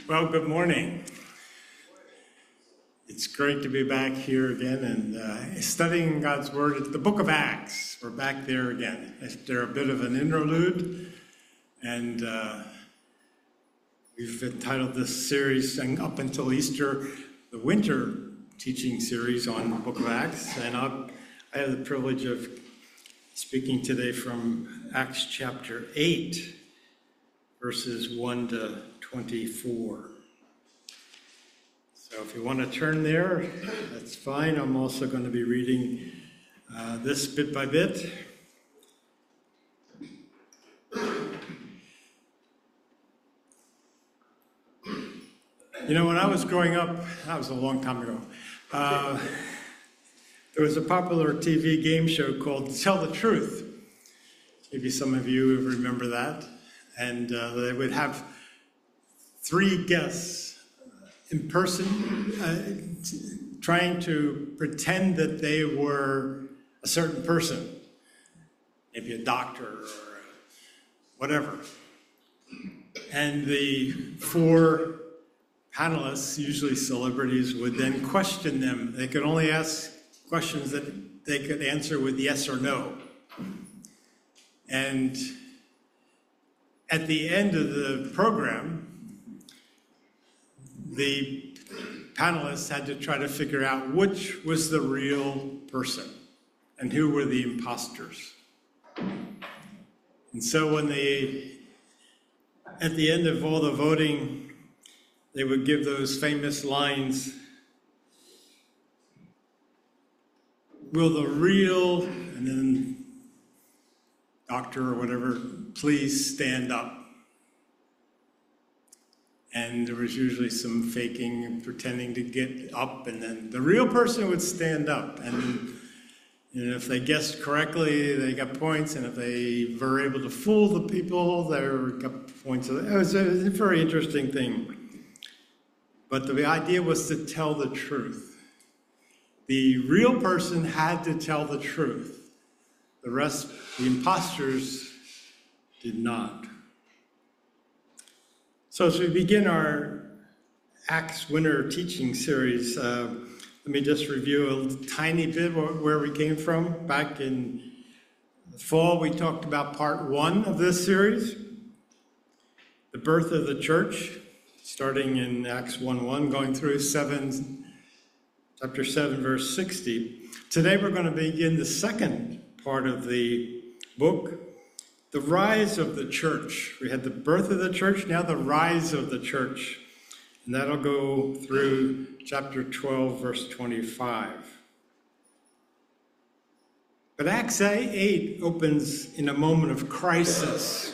Well, good morning. It's great to be back here again and studying God's Word at the book of Acts. We're back there again after a bit of an interlude, and we've entitled this series up until Easter, the winter teaching series on the book of Acts. And I have the privilege of speaking today from Acts chapter 8, verses 1 to 24. So if you want to turn there, that's fine. I'm also going to be reading this bit by bit. You know, when I was growing up, that was a long time ago, there was a popular TV game show called Tell the Truth. Maybe some of you remember that. And they would have three guests in person trying to pretend that they were a certain person, maybe a doctor or whatever. And the four panelists, usually celebrities, would then question them. They could only ask questions that they could answer with yes or no. And at the end of the program, the panelists had to try to figure out which was the real person and who were the imposters. And so when at the end of all the voting, they would give those famous lines, will the real, and then doctor or whatever, please stand up. And there was usually some faking and pretending to get up, and then the real person would stand up. And if they guessed correctly, they got points, and if they were able to fool the people, they got points. It was a very interesting thing. But the idea was to tell the truth. The real person had to tell the truth. The rest, the imposters, did not. So as we begin our Acts winter teaching series, let me just review a tiny bit where we came from. Back in the fall, we talked about part 1 of this series, the birth of the church, starting in Acts 1:1, going through chapter 7, verse 60. Today we're going to begin the second part of the book, the rise of the church. We had the birth of the church, now the rise of the church. And that'll go through chapter 12, verse 25. But Acts 8 opens in a moment of crisis.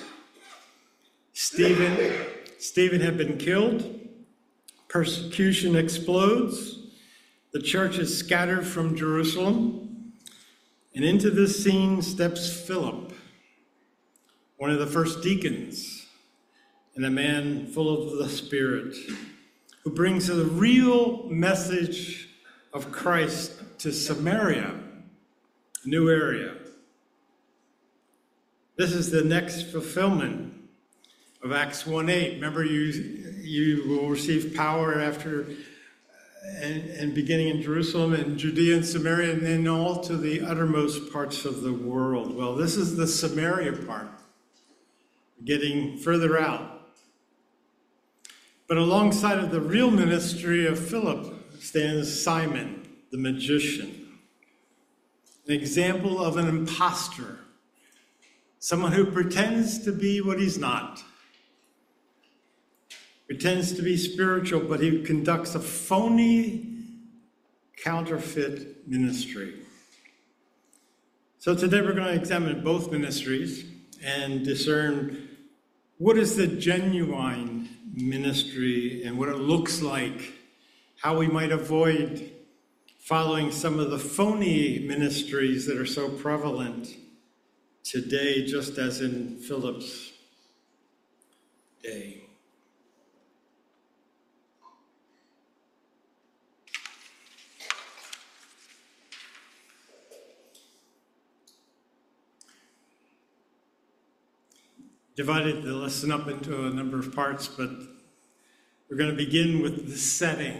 Stephen had been killed. Persecution explodes. The church is scattered from Jerusalem. And into this scene steps Philip, one of the first deacons, and a man full of the Spirit, who brings the real message of Christ to Samaria, a new area. This is the next fulfillment of Acts 1:8. Remember, you will receive power after and beginning in Jerusalem and Judea and Samaria, and then all to the uttermost parts of the world. Well, this is the Samaria part, getting further out. But alongside of the real ministry of Philip stands Simon, the magician, an example of an imposter, someone who pretends to be what he's not. Pretends to be spiritual, but he conducts a phony, counterfeit ministry. So today we're going to examine both ministries and discern what is the genuine ministry and what it looks like, how we might avoid following some of the phony ministries that are so prevalent today, just as in Philip's day. Divided the lesson up into a number of parts, but We're going to begin with the setting,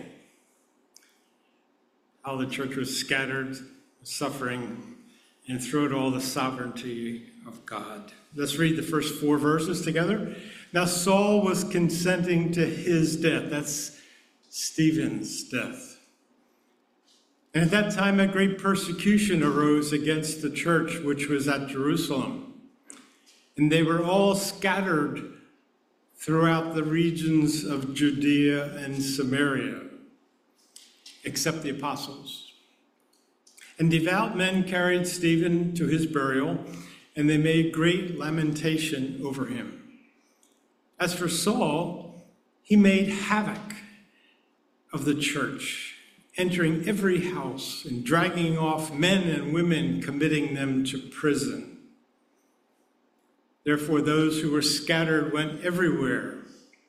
how the church was scattered, suffering, and through it all the sovereignty of God. Let's read the first 4 verses together. Now Saul was consenting to his death. That's Stephen's death. And at that time a great persecution arose against the church which was at Jerusalem. And they were all scattered throughout the regions of Judea and Samaria, except the apostles. And devout men carried Stephen to his burial, and they made great lamentation over him. As for Saul, he made havoc of the church, entering every house and dragging off men and women, committing them to prison. Therefore, those who were scattered went everywhere,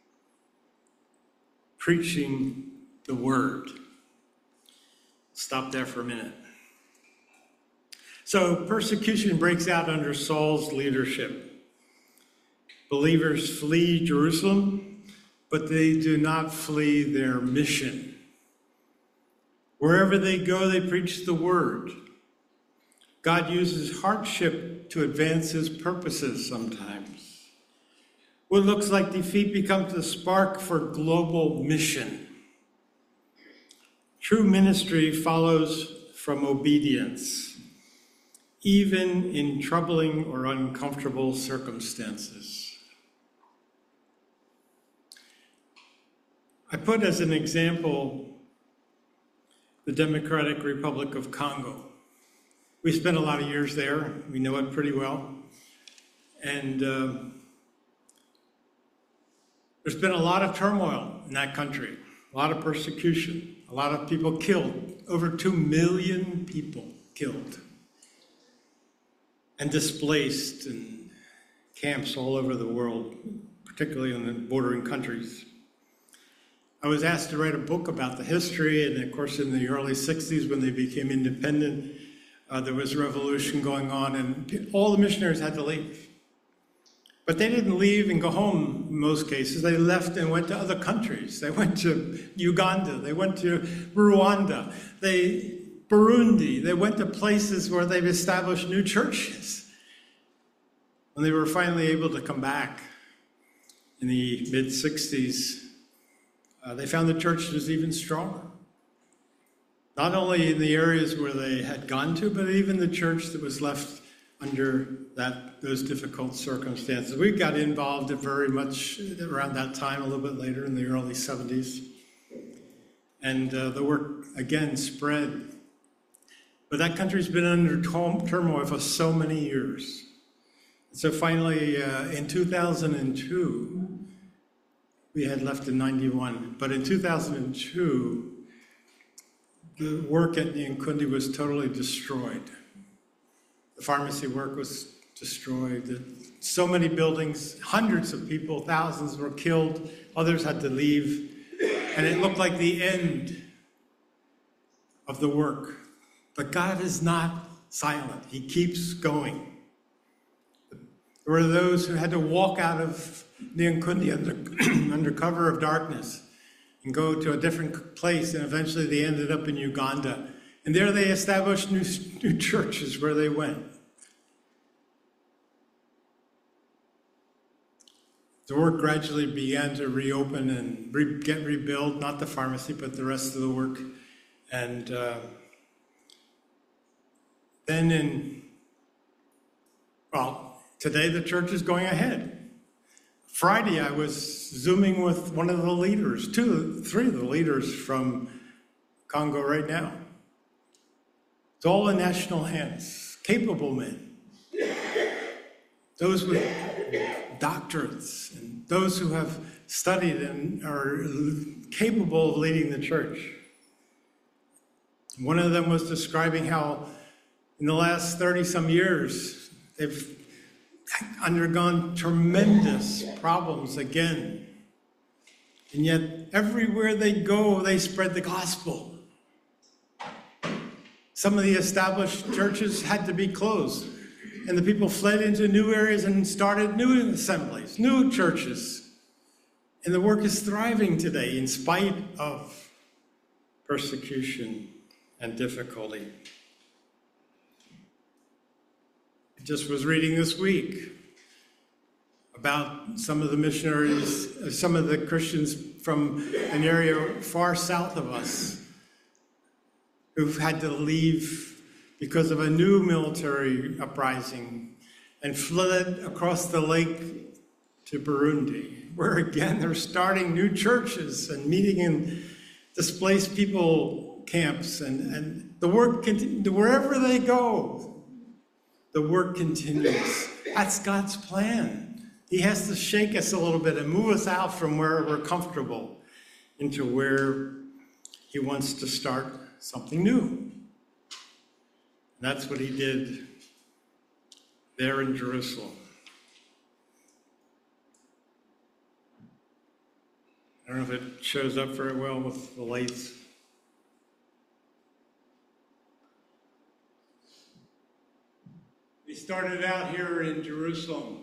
preaching the word. Stop there for a minute. So persecution breaks out under Saul's leadership. Believers flee Jerusalem, but they do not flee their mission. Wherever they go, they preach the word. God uses hardship to advance his purposes sometimes. What looks like defeat becomes the spark for global mission. True ministry follows from obedience, even in troubling or uncomfortable circumstances. I put as an example the Democratic Republic of Congo. We spent a lot of years there. We know it pretty well. And there's been a lot of turmoil in that country, a lot of persecution, a lot of people killed, over 2 million people killed and displaced in camps all over the world, particularly in the bordering countries. I was asked to write a book about the history, and of course in the early 60s when they became independent, there was a revolution going on, and all the missionaries had to leave. But they didn't leave and go home in most cases. They left and went to other countries. They went to Uganda. They went to Rwanda. Burundi. They went to places where they've established new churches. When they were finally able to come back in the mid-60s, they found the church was even stronger. Not only in the areas where they had gone to, but even the church that was left under those difficult circumstances. We got involved very much around that time, a little bit later in the early 70s. And the work, again, spread. But that country's been under turmoil for so many years. So finally, in 2002, we had left in 91, but in 2002, the work at Nyankundi was totally destroyed. The pharmacy work was destroyed. So many buildings, hundreds of people, thousands were killed. Others had to leave. And it looked like the end of the work. But God is not silent. He keeps going. There were those who had to walk out of Nyankundi under cover of darkness and go to a different place, and eventually they ended up in Uganda. And there they established new churches where they went. The work gradually began to reopen and get rebuilt, not the pharmacy, but the rest of the work. And today the church is going ahead. Friday, I was Zooming with one of the leaders, 3 of the leaders from Congo right now. It's all in national hands, capable men. Those with doctorates and those who have studied and are capable of leading the church. One of them was describing how in the last 30-some years, they've undergone tremendous problems again. And yet, everywhere they go, they spread the gospel. Some of the established churches had to be closed, and the people fled into new areas and started new assemblies, new churches. And the work is thriving today in spite of persecution and difficulty. I just was reading this week about some of the missionaries, some of the Christians from an area far south of us who've had to leave because of a new military uprising and fled across the lake to Burundi, where again they're starting new churches and meeting in displaced people camps, and the work continues. Wherever they go, the work continues. That's God's plan. He has to shake us a little bit and move us out from where we're comfortable into where he wants to start something new. And that's what he did there in Jerusalem. I don't know if it shows up very well with the lights. They started out here in Jerusalem.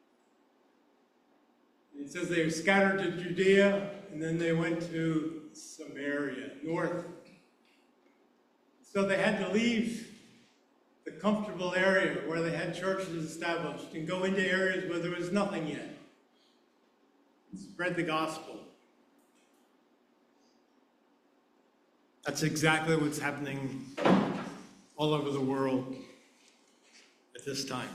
It says they were scattered to Judea, and then they went to Samaria, north. So they had to leave the comfortable area where they had churches established and go into areas where there was nothing yet. Spread the gospel. That's exactly what's happening all over the world at this time.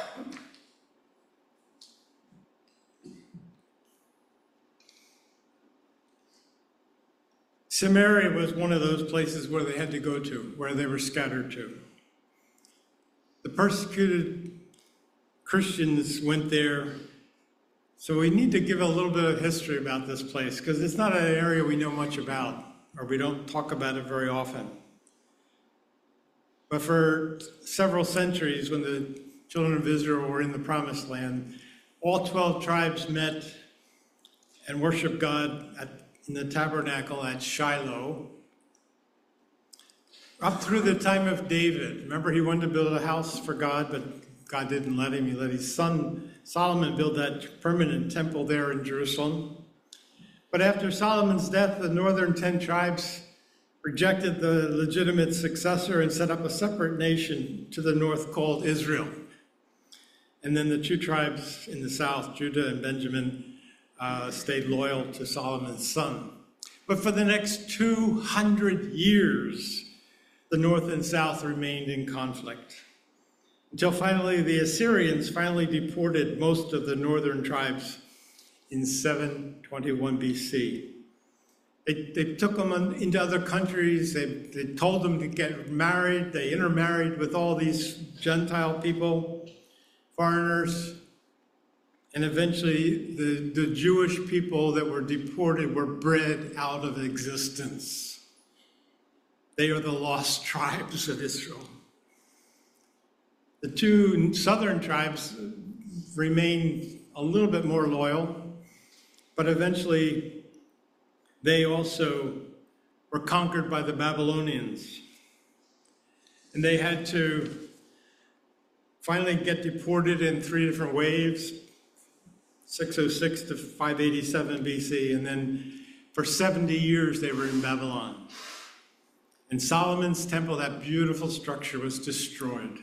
Samaria was one of those places where they had to go to, where they were scattered to. The persecuted Christians went there. So we need to give a little bit of history about this place, because it's not an area we know much about, or we don't talk about it very often. But for several centuries, when the children of Israel were in the Promised Land, all 12 tribes met and worshiped God in the tabernacle at Shiloh, up through the time of David. Remember, he wanted to build a house for God, but God didn't let him. He let his son Solomon build that permanent temple there in Jerusalem. But after Solomon's death, the northern 10 tribes rejected the legitimate successor and set up a separate nation to the north called Israel. And then the 2 tribes in the south, Judah and Benjamin, stayed loyal to Solomon's son. But for the next 200 years, the north and south remained in conflict, until finally the Assyrians finally deported most of the northern tribes in 721 BC. They took them into other countries. They told them to get married. They intermarried with all these Gentile people, foreigners. And eventually the Jewish people that were deported were bred out of existence. They are the lost tribes of Israel. The 2 southern tribes remained a little bit more loyal, but eventually they also were conquered by the Babylonians. And they had to finally get deported in 3 different waves, 606 to 587 BC, and then for 70 years they were in Babylon. And Solomon's temple, that beautiful structure, was destroyed.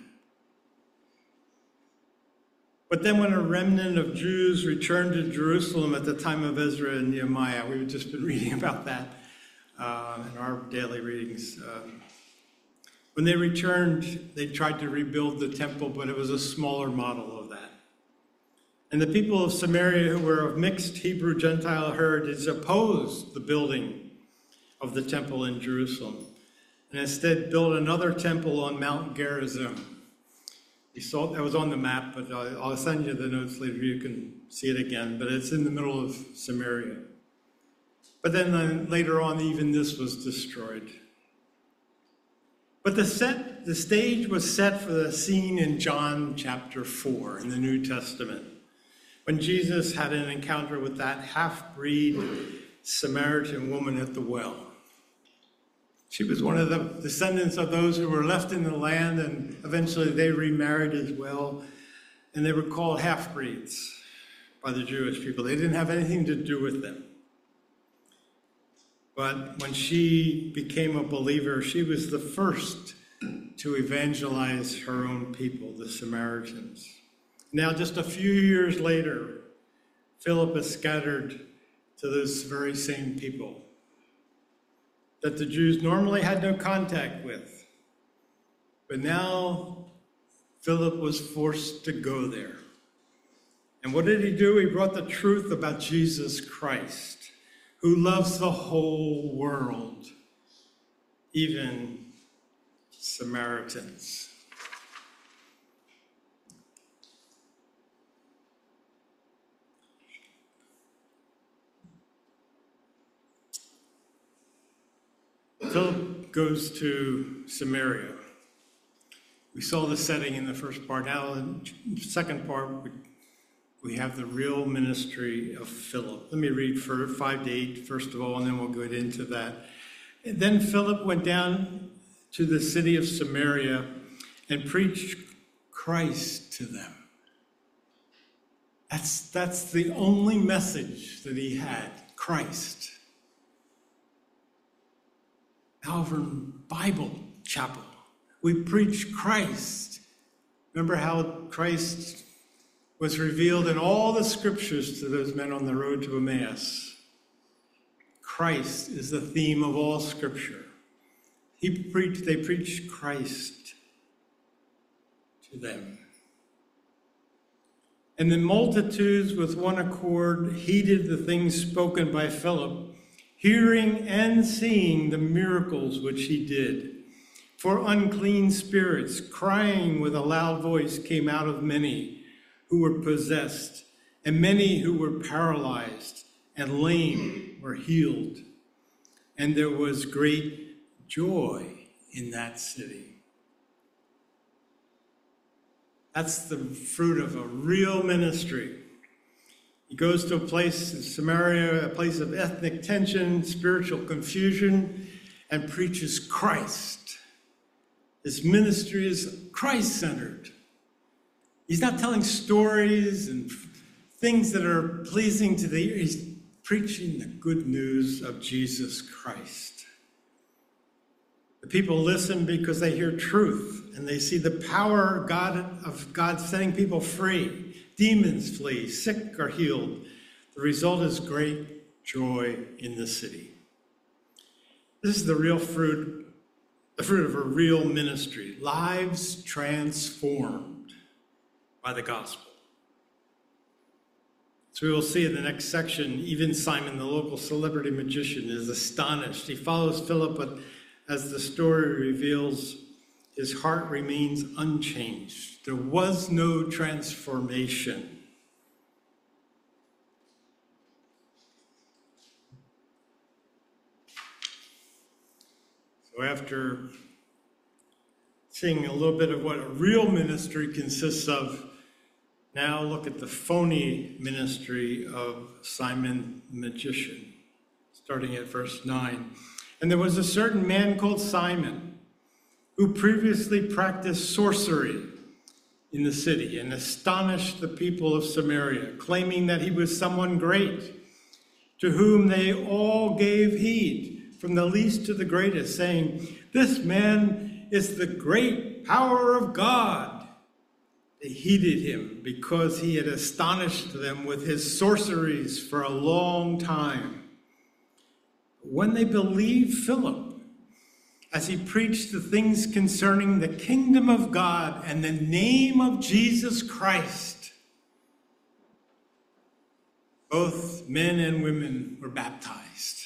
But then when a remnant of Jews returned to Jerusalem at the time of Ezra and Nehemiah, we've just been reading about that in our daily readings. When they returned, they tried to rebuild the temple, but it was a smaller model of that. And the people of Samaria, who were of mixed Hebrew-Gentile heritage, opposed the building of the temple in Jerusalem, and instead built another temple on Mount Gerizim. You saw that was on the map, but I'll send you the notes later. You can see it again, but it's in the middle of Samaria. But then later on, even this was destroyed. But the stage was set for the scene in John chapter 4 in the New Testament, when Jesus had an encounter with that half-breed Samaritan woman at the well. She was one of the descendants of those who were left in the land, and eventually they remarried as well, and they were called half-breeds. by the Jewish people. They didn't have anything to do with them. But when she became a believer, she was the first to evangelize her own people, the Samaritans. Now, just a few years later, Philip is scattered to those very same people that the Jews normally had no contact with. But now, Philip was forced to go there. And what did he do? He brought the truth about Jesus Christ, who loves the whole world, even Samaritans. Philip goes to Samaria. We saw the setting in the first part. Now, in the second part, we have the real ministry of Philip. Let me read 5 to 8, first of all, and then we'll go into that. And then Philip went down to the city of Samaria and preached Christ to them. That's the only message that he had, Christ. Malvern Bible Chapel, we preach Christ. Remember how Christ was revealed in all the scriptures to those men on the road to Emmaus. Christ is the theme of all scripture. They preached Christ to them. And the multitudes with one accord heeded the things spoken by Philip, hearing and seeing the miracles which he did. For unclean spirits, crying with a loud voice, came out of many who were possessed, and many who were paralyzed and lame were healed. And there was great joy in that city. That's the fruit of a real ministry. He goes to a place in Samaria, a place of ethnic tension, spiritual confusion, and preaches Christ. His ministry is Christ-centered. He's not telling stories and things that are pleasing to the ear. He's preaching the good news of Jesus Christ. The people listen because they hear truth and they see the power of God setting people free. Demons flee, sick are healed. The result is great joy in the city. This is the real fruit, the fruit of a real ministry. Lives transformed by the gospel. So we will see in the next section, even Simon, the local celebrity magician, is astonished. He follows Philip, but as the story reveals, his heart remains unchanged. There was no transformation. So after seeing a little bit of what a real ministry consists of, now look at the phony ministry of Simon the magician, starting at verse 9. And there was a certain man called Simon who previously practiced sorcery in the city and astonished the people of Samaria, claiming that he was someone great, to whom they all gave heed, from the least to the greatest, saying, "This man is the great power of God." They heeded him because he had astonished them with his sorceries for a long time. When they believed Philip, as he preached the things concerning the kingdom of God and the name of Jesus Christ, both men and women were baptized.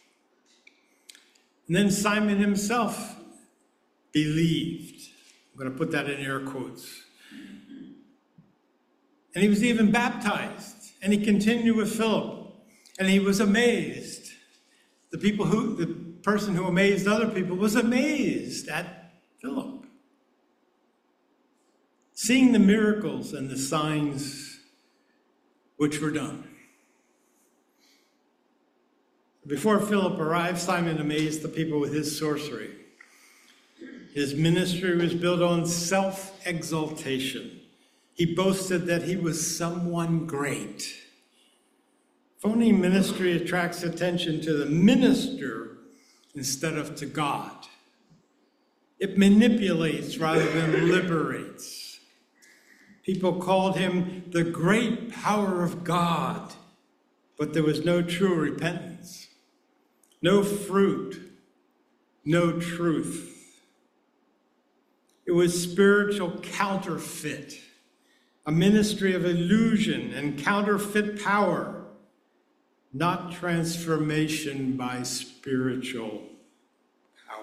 And then Simon himself believed. I'm going to put that in air quotes. And he was even baptized. And he continued with Philip. And he was amazed. The person who amazed other people was amazed at Philip, seeing the miracles and the signs which were done. Before Philip arrived, Simon amazed the people with his sorcery. His ministry was built on self-exaltation. He boasted that he was someone great. Phony ministry attracts attention to the minister instead of to God. It manipulates rather than liberates. People called him the great power of God, but there was no true repentance, no fruit, no truth. It was spiritual counterfeit, a ministry of illusion and counterfeit power, not transformation by spiritual power.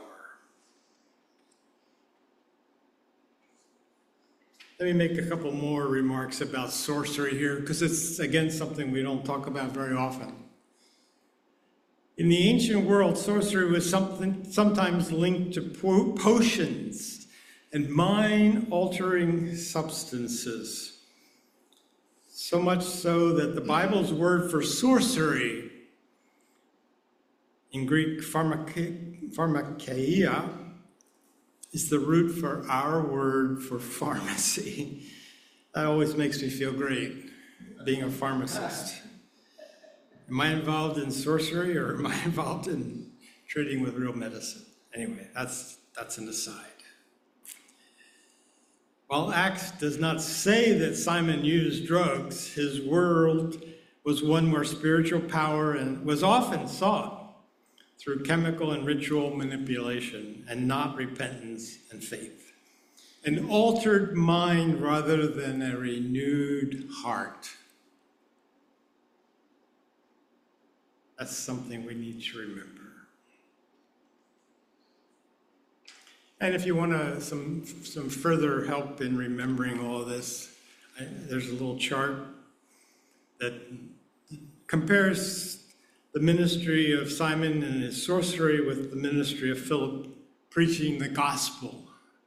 Let me make a couple more remarks about sorcery here, because it's, again, something we don't talk about very often. In the ancient world, sorcery was sometimes linked to potions and mind-altering substances. So much so that the Bible's word for sorcery, in Greek pharmakeia, is the root for our word for pharmacy. That always makes me feel great, being a pharmacist. Am I involved in sorcery, or am I involved in treating with real medicine? Anyway, that's an aside. While Acts does not say that Simon used drugs, his world was one where spiritual power was often sought through chemical and ritual manipulation, and not repentance and faith. An altered mind rather than a renewed heart. That's something we need to remember. And if you want some further help in remembering all of this, there's a little chart that compares the ministry of Simon and his sorcery with the ministry of Philip preaching the gospel.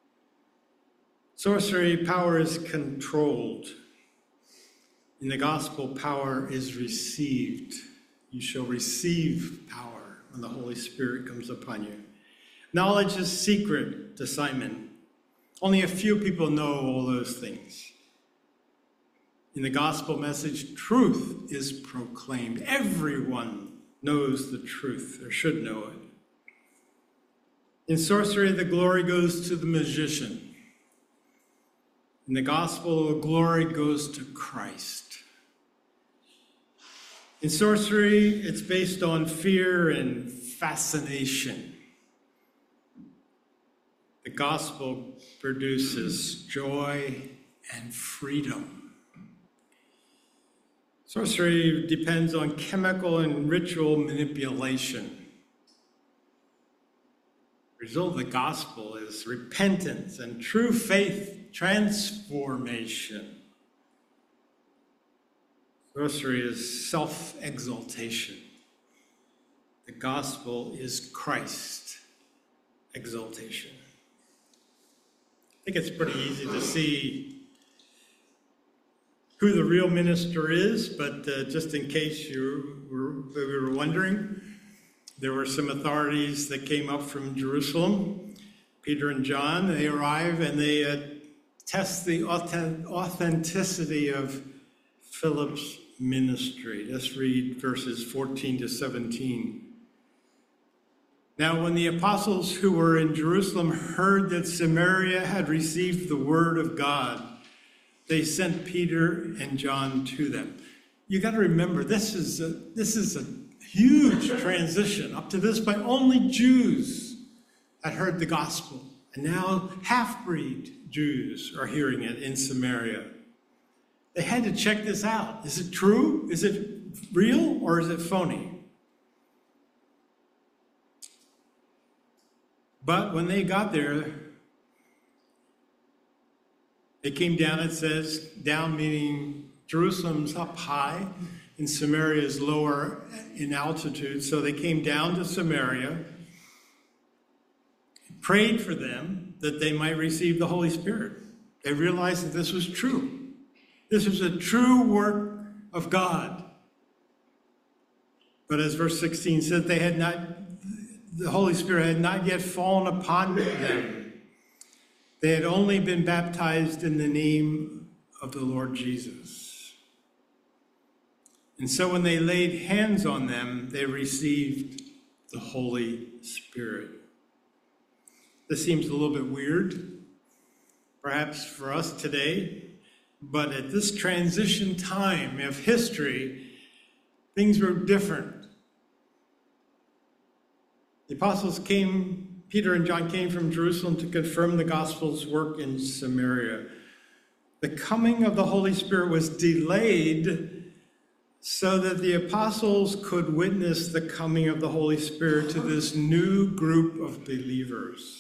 Sorcery power is controlled. In the gospel, power is received. You shall receive power when the Holy Spirit comes upon you. Knowledge is secret to Simon. Only a few people know all those things. In the gospel message, truth is proclaimed. Everyone knows the truth, or should know it. In sorcery, the glory goes to the magician. In the gospel, the glory goes to Christ. In sorcery, it's based on fear and fascination. The gospel produces joy and freedom. Sorcery depends on chemical and ritual manipulation. The result of the gospel is repentance and true faith transformation. Sorcery is self-exaltation. The gospel is Christ exaltation. I think it's pretty easy to see who the real minister is, but just in case we were wondering, there were some authorities that came up from Jerusalem. Peter and John, they arrive and they test the authenticity of Philip's ministry. Let's read verses 14 to 17. Now, when the apostles who were in Jerusalem heard that Samaria had received the word of God, they sent Peter and John to them. You got to remember, this is a huge transition. Up to this point, only Jews had heard the gospel, and now half-breed Jews are hearing it in Samaria. They had to check this out. Is it true? Is it real, or is it phony? But when they got there, they came down, it says, down meaning Jerusalem's up high and Samaria is lower in altitude. So they came down to Samaria, prayed for them that they might receive the Holy Spirit. They realized that this was true. This was a true work of God. But as verse 16 said, the Holy Spirit had not yet fallen upon them. They had only been baptized in the name of the Lord Jesus. And so when they laid hands on them, they received the Holy Spirit. This seems a little bit weird, perhaps for us today, but at this transition time of history, things were different. The apostles came, Peter and John came from Jerusalem to confirm the gospel's work in Samaria. The coming of the Holy Spirit was delayed so that the apostles could witness the coming of the Holy Spirit to this new group of believers.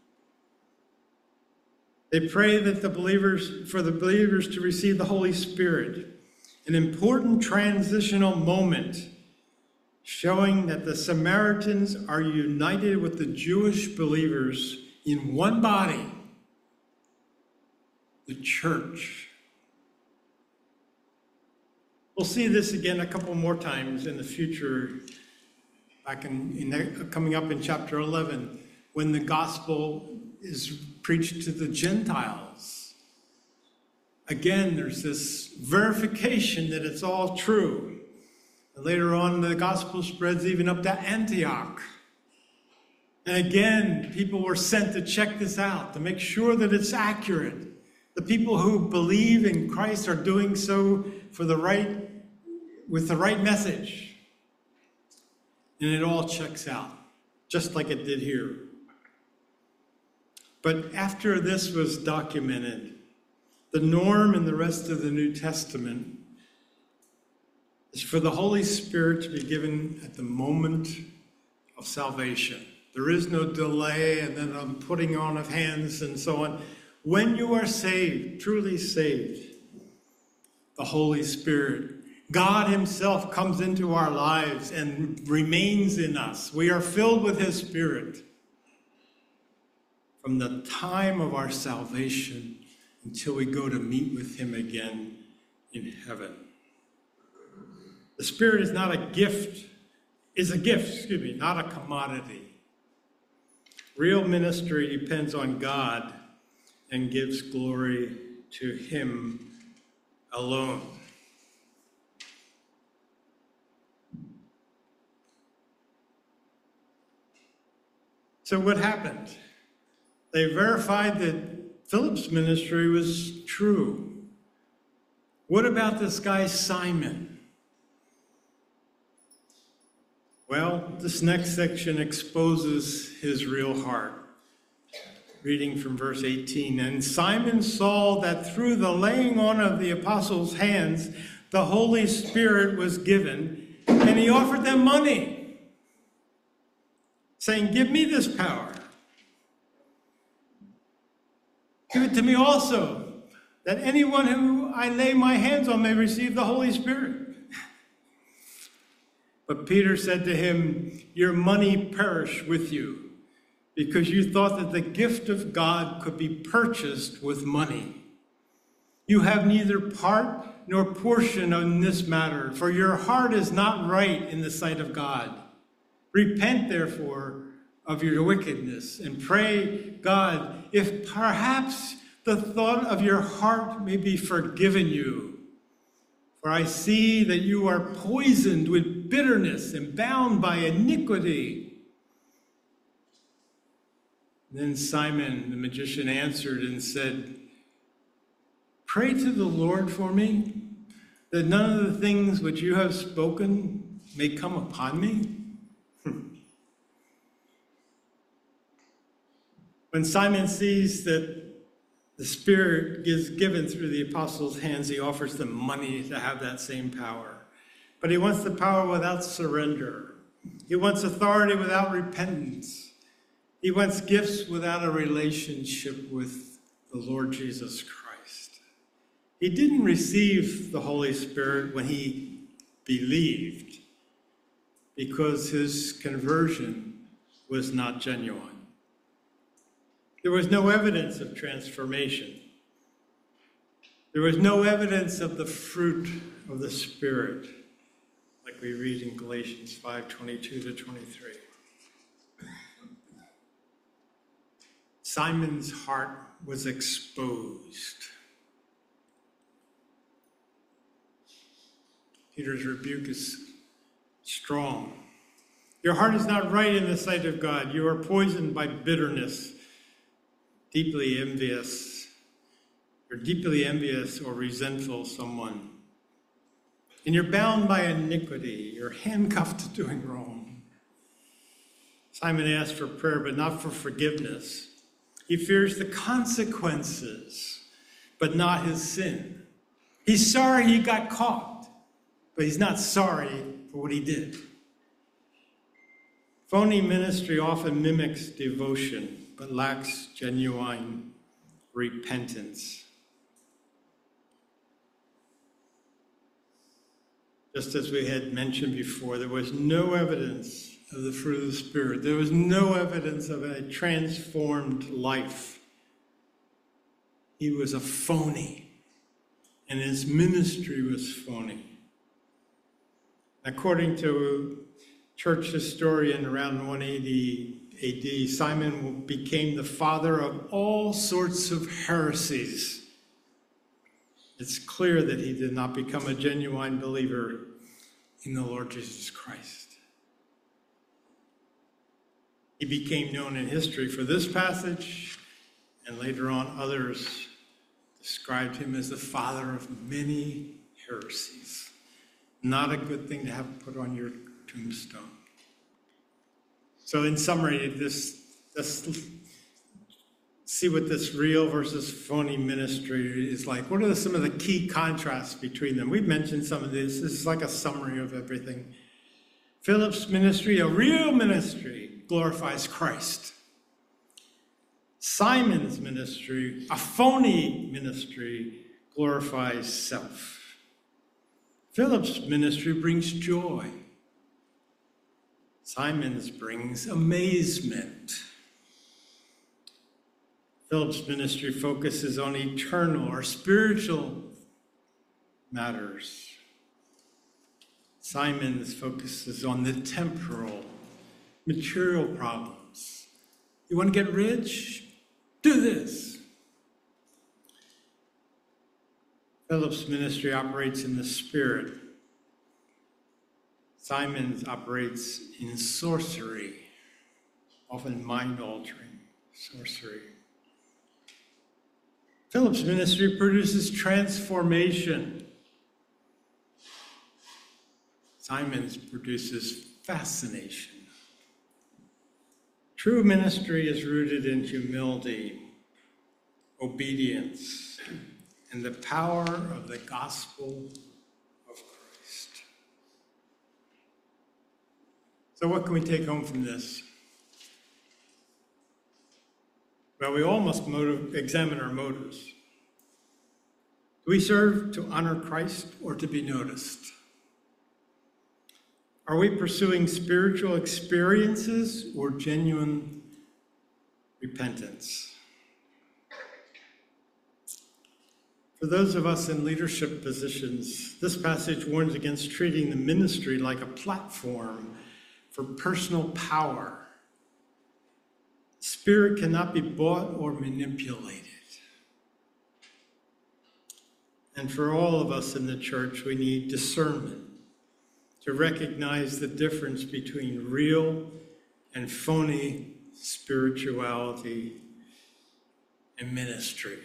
They pray that for the believers to receive the Holy Spirit, an important transitional moment showing that the Samaritans are united with the Jewish believers in one body, the church. We'll see this again a couple more times in the future, coming up in chapter 11, when the gospel is preached to the Gentiles. Again, there's this verification that it's all true. And later on, the gospel spreads even up to Antioch. And again, people were sent to check this out, to make sure that it's accurate. The people who believe in Christ are doing so with the right message. And it all checks out, just like it did here. But after this was documented, the norm in the rest of the New Testament is for the Holy Spirit to be given at the moment of salvation. There is no delay and then a putting on of hands and so on. When you are saved, truly saved, the Holy Spirit, God himself comes into our lives and remains in us. We are filled with his Spirit from the time of our salvation until we go to meet with him again in heaven. The Spirit is not a gift, not a commodity. Real ministry depends on God and gives glory to him alone. So what happened? They verified that Philip's ministry was true. What about this guy Simon? Well, this next section exposes his real heart. Reading from verse 18, and Simon saw that through the laying on of the apostles' hands, the Holy Spirit was given, and he offered them money, saying, "Give me this power. Give it to me also, that anyone who I lay my hands on may receive the Holy Spirit." But Peter said to him, "Your money perish with you, because you thought that the gift of God could be purchased with money. You have neither part nor portion in this matter, for your heart is not right in the sight of God. Repent, therefore, of your wickedness, and pray God, if perhaps the thought of your heart may be forgiven you. For I see that you are poisoned with bitterness and bound by iniquity." Then Simon the magician answered and said, "Pray to the Lord for me, that none of the things which you have spoken may come upon me." When Simon sees that the Spirit is given through the apostles' hands, he offers them money to have that same power. But he wants the power without surrender. He wants authority without repentance. He wants gifts without a relationship with the Lord Jesus Christ. He didn't receive the Holy Spirit when he believed, because his conversion was not genuine. There was no evidence of transformation. There was no evidence of the fruit of the Spirit, like we read in Galatians 5:22-23. Simon's heart was exposed. Peter's rebuke is strong. Your heart is not right in the sight of God. You are poisoned by bitterness, deeply envious. You're deeply envious or resentful of someone. And you're bound by iniquity. You're handcuffed to doing wrong. Simon asked for prayer, but not for forgiveness. He fears the consequences, but not his sin. He's sorry he got caught, but he's not sorry for what he did. Phony ministry often mimics devotion, but lacks genuine repentance. Just as we had mentioned before, there was no evidence of the fruit of the Spirit. There was no evidence of a transformed life. He was a phony, and his ministry was phony. According to church historian around 180 AD, Simon became the father of all sorts of heresies. It's clear that he did not become a genuine believer in the Lord Jesus Christ. He became known in history for this passage, and later on others described him as the father of many heresies. Not a good thing to have put on your tombstone. So in summary, let's see what this real versus phony ministry is like. What are some of the key contrasts between them? We've mentioned some of this. This is like a summary of everything. Philip's ministry, a real ministry, glorifies Christ. Simon's ministry, a phony ministry, glorifies self. Philip's ministry brings joy. Simon's brings amazement. Philip's ministry focuses on eternal or spiritual matters. Simon's focuses on the temporal, material problems. You want to get rich? Do this. Philip's ministry operates in the Spirit. Simon's operates in sorcery, often mind-altering sorcery. Philip's ministry produces transformation. Simon's produces fascination. True ministry is rooted in humility, obedience, and the power of the gospel of Christ. So what can we take home from this? Well, we all must examine our motives. Do we serve to honor Christ or to be noticed? Are we pursuing spiritual experiences or genuine repentance? For those of us in leadership positions, this passage warns against treating the ministry like a platform for personal power. Spirit cannot be bought or manipulated. And for all of us in the church, we need discernment to recognize the difference between real and phony spirituality and ministry.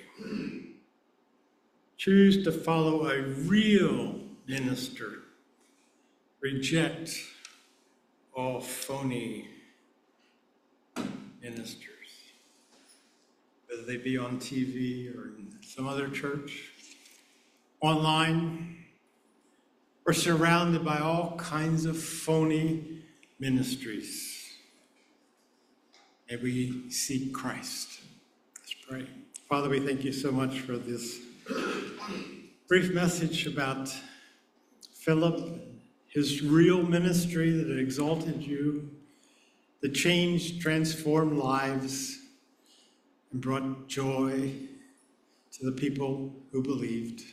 Choose to follow a real minister. Reject all phony ministers, whether they be on TV or in some other church, online, or surrounded by all kinds of phony ministries. May we seek Christ. Let's pray. Father, we thank you so much for this brief message about Philip, his real ministry that exalted you, that changed, transformed lives, and brought joy to the people who believed.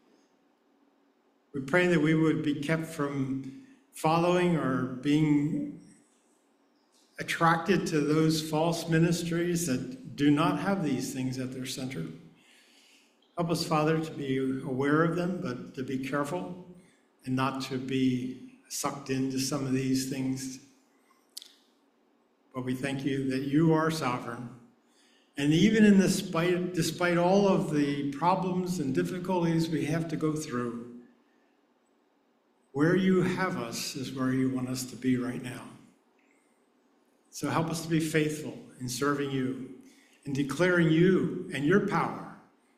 We pray that we would be kept from following or being attracted to those false ministries that do not have these things at their center. Help us, Father, to be aware of them, but to be careful and not to be sucked into some of these things. But we thank you that you are sovereign. And even in despite all of the problems and difficulties we have to go through, where you have us is where you want us to be right now. So help us to be faithful in serving you and declaring you and your power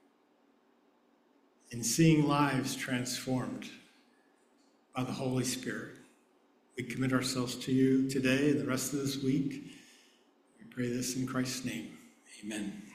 in seeing lives transformed by the Holy Spirit. We commit ourselves to you today and the rest of this week. We pray this in Christ's name. Amen.